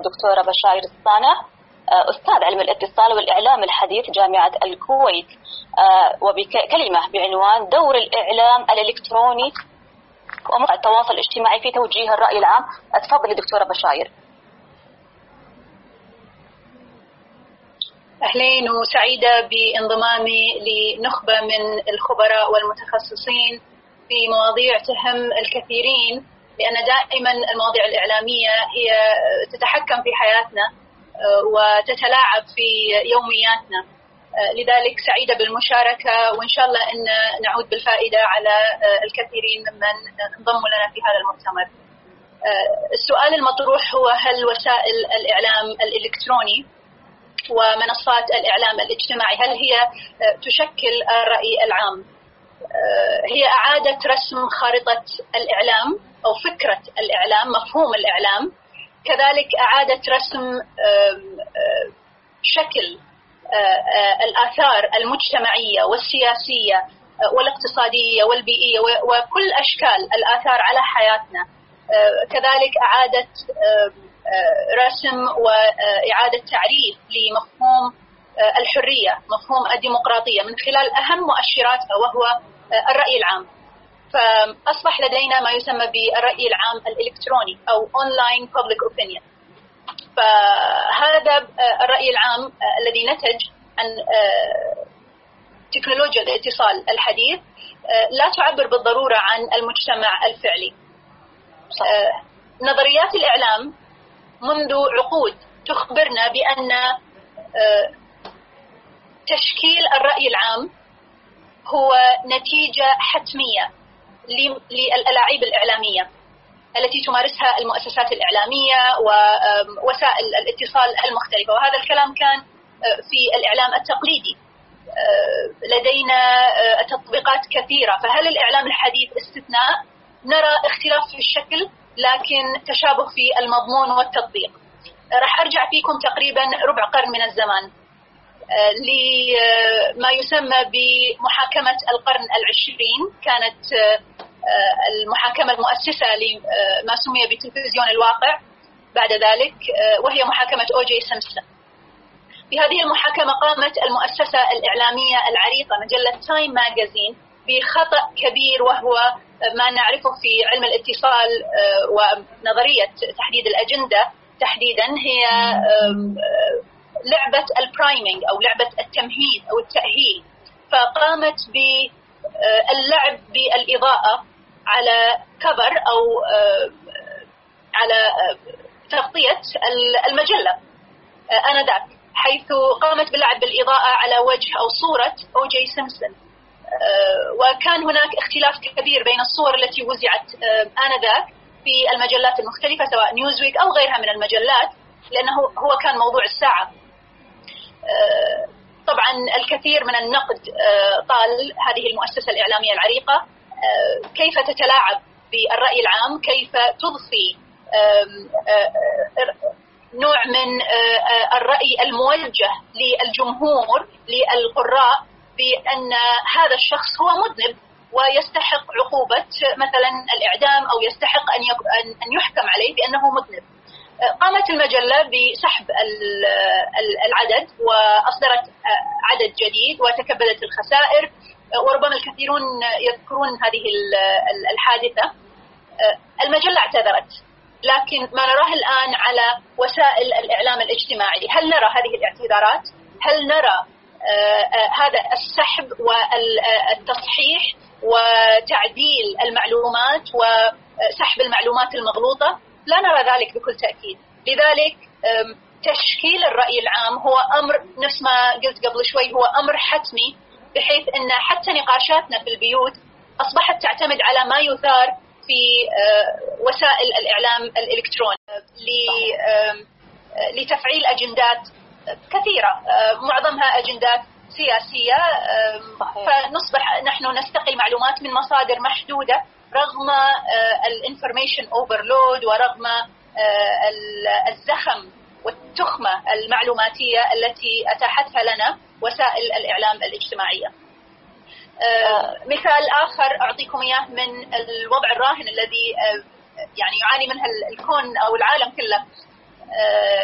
الدكتورة بشاير الصانع، أستاذ علم الاتصال والإعلام الحديث جامعة الكويت، وبكلمة بعنوان دور الإعلام الإلكتروني ومواقع التواصل الاجتماعي في توجيه الرأي العام. أتفضلي دكتورة بشاير. أهلين، وسعيدة بانضمامي لنخبة من الخبراء والمتخصصين في مواضيع تهم الكثيرين، لأن دائما المواضيع الإعلامية هي تتحكم في حياتنا وتتلاعب في يومياتنا. لذلك سعيدة بالمشاركة، وإن شاء الله أن نعود بالفائدة على الكثيرين ممن انضموا لنا في هذا المؤتمر. السؤال المطروح هو: هل وسائل الإعلام الإلكتروني ومنصات الإعلام الاجتماعي هل هي تشكل الرأي العام؟ هي إعادة رسم خارطة الإعلام أو فكرة الإعلام، مفهوم الإعلام، كذلك إعادة رسم شكل الآثار المجتمعية والسياسية والاقتصادية والبيئية وكل أشكال الآثار على حياتنا، كذلك إعادة رسم وإعادة تعريف لمفهوم الحرية، مفهوم الديمقراطية، من خلال أهم مؤشراتها وهو الرأي العام. فأصبح لدينا ما يسمى بالرأي العام الإلكتروني أو Online Public Opinion. فهذا الرأي العام الذي نتج عن تكنولوجيا الاتصال الحديث لا تعبر بالضرورة عن المجتمع الفعلي. نظريات الإعلام منذ عقود تخبرنا بأن تشكيل الرأي العام هو نتيجة حتمية للألاعيب الإعلامية التي تمارسها المؤسسات الإعلامية ووسائل الاتصال المختلفة. وهذا الكلام كان في الإعلام التقليدي. لدينا تطبيقات كثيرة، فهل الإعلام الحديث استثناء؟ نرى اختلاف في الشكل لكن تشابه في المضمون والتطبيق. راح أرجع فيكم تقريبا ربع قرن من الزمان لما يسمى بمحاكمة القرن العشرين. كانت المحاكمة المؤسسة لما سمي بتلفزيون الواقع بعد ذلك، وهي محاكمة أو.جي. سيمبسون. في هذه المحاكمة قامت المؤسسة الإعلامية العريقة مجلة تايم ماجازين بخطأ كبير، وهو ما نعرفه في علم الاتصال ونظرية تحديد الأجندة تحديدا، هي لعبة البرايمينج أو لعبة التمهيد أو التأهيل. فقامت باللعب بالإضاءة على كفر أو على تغطية المجلة آنذاك، حيث قامت باللعب بالإضاءة على وجه أو صورة أو.جي. سيمبسون. وكان هناك اختلاف كبير بين الصور التي وزعت آنذاك في المجلات المختلفة سواء نيوزويك أو غيرها من المجلات، لأنه هو كان موضوع الساعة. طبعا الكثير من النقد طال هذه المؤسسة الإعلامية العريقة كيف تتلاعب بالرأي العام، كيف تضفي نوع من الرأي الموجه للجمهور للقراء بأن هذا الشخص هو مذنب ويستحق عقوبة مثلا الإعدام أو يستحق أن يحكم عليه بأنه مذنب. قامت المجلة بسحب العدد وأصدرت عدد جديد وتكبدت الخسائر، وربما الكثيرون يذكرون هذه الحادثة. المجلة اعتذرت، لكن ما نراه الآن على وسائل الإعلام الاجتماعي، هل نرى هذه الاعتذارات؟ هل نرى هذا السحب والتصحيح وتعديل المعلومات وسحب المعلومات المغلوطة؟ لا نرى ذلك بكل تأكيد. لذلك تشكيل الرأي العام هو أمر، نفس ما قلت قبل شوي، هو أمر حتمي، بحيث أن حتى نقاشاتنا في البيوت أصبحت تعتمد على ما يثار في وسائل الإعلام الإلكتروني لتفعيل أجندات كثيرة، معظمها أجندات سياسية. فنصبح نحن نستقي معلومات من مصادر محدودة رغم الانفورميشن اوفرلود ورغم الزخم والتخمة المعلوماتية التي أتاحتها لنا وسائل الإعلام الاجتماعية. مثال آخر أعطيكم إياه من الوضع الراهن الذي يعني يعاني منها الكون أو العالم كله.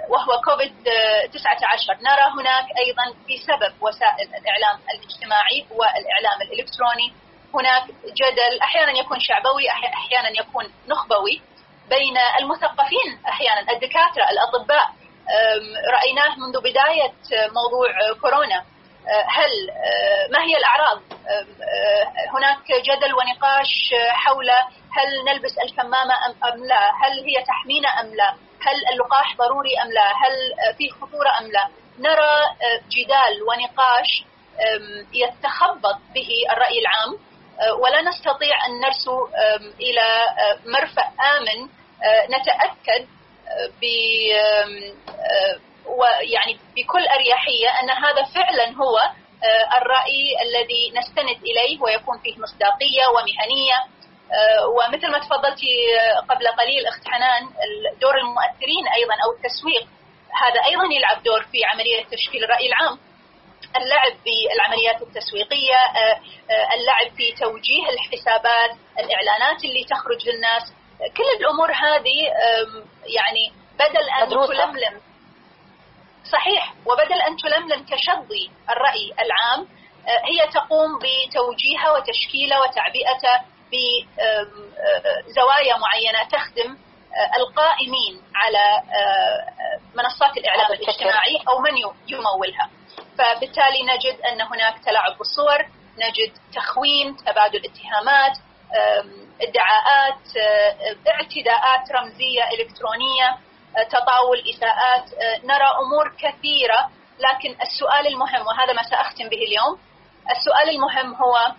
وهو كوفيد-19. نرى هناك أيضا بسبب وسائل الإعلام الاجتماعي والإعلام الإلكتروني هناك جدل أحيانا يكون شعبوي، أحيانا يكون نخبوي بين المثقفين، أحيانا الدكاترة الأطباء. رأيناه منذ بداية موضوع كورونا. ما هي الأعراض؟ هناك جدل ونقاش حول هل نلبس الكمامة أم لا، هل هي تحمينا أم لا، هل اللقاح ضروري أم لا، هل في خطورة أم لا. نرى جدال ونقاش يتخبط به الرأي العام، ولا نستطيع أن نرسو إلى مرفأ آمن نتأكد ويعني بكل أريحية أن هذا فعلا هو الرأي الذي نستند إليه ويكون فيه مصداقية ومهنية. ومثل ما تفضلتي قبل قليل أخت حنان، دور المؤثرين أيضا أو التسويق هذا أيضا يلعب دور في عملية تشكيل الرأي العام. اللعب بالعمليات التسويقية، اللعب في توجيه الحسابات، الإعلانات اللي تخرج للناس، كل الأمور هذه يعني بدل أن تلملم صحيح وبدل أن تلملم كشظي الرأي العام، هي تقوم بتوجيهه وتشكيله وتعبئته بزوايا معينة تخدم القائمين على منصات الإعلام الاجتماعي أو من يمولها. فبالتالي نجد أن هناك تلاعب بالصور، نجد تخوين، تبادل اتهامات، ادعاءات، اعتداءات رمزية إلكترونية، تطاول، إساءات. نرى أمور كثيرة، لكن السؤال المهم وهذا ما سأختم به اليوم، السؤال المهم هو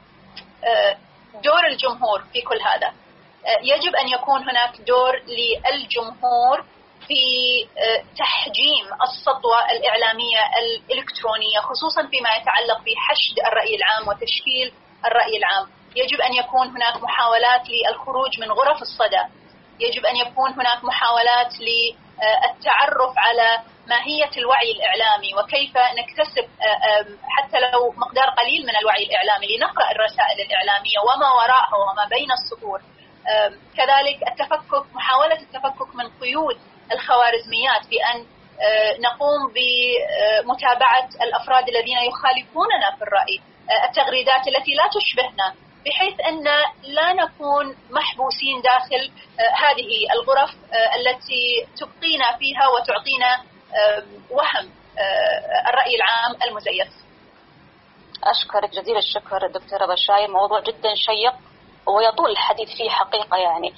دور الجمهور في كل هذا. يجب أن يكون هناك دور للجمهور في تحجيم السطوة الإعلامية الإلكترونية، خصوصا فيما يتعلق بحشد الرأي العام وتشكيل الرأي العام. يجب أن يكون هناك محاولات للخروج من غرف الصدى، يجب أن يكون هناك محاولات للتعرف على ماهية الوعي الإعلامي وكيف نكتسب حتى لو مقدار قليل من الوعي الإعلامي، لنقرأ الرسائل الإعلامية وما وراءها وما بين السطور. كذلك التفكك، محاولة التفكك من قيود الخوارزميات بأن نقوم بمتابعة الأفراد الذين يخالفوننا في الرأي، التغريدات التي لا تشبهنا، بحيث أن لا نكون محبوسين داخل هذه الغرف التي تبقينا فيها وتعطينا وهم الرأي العام المزيف. أشكرك جزيل الشكر دكتورة بشاير، موضوع جدا شيق ويطول الحديث فيه حقيقة يعني.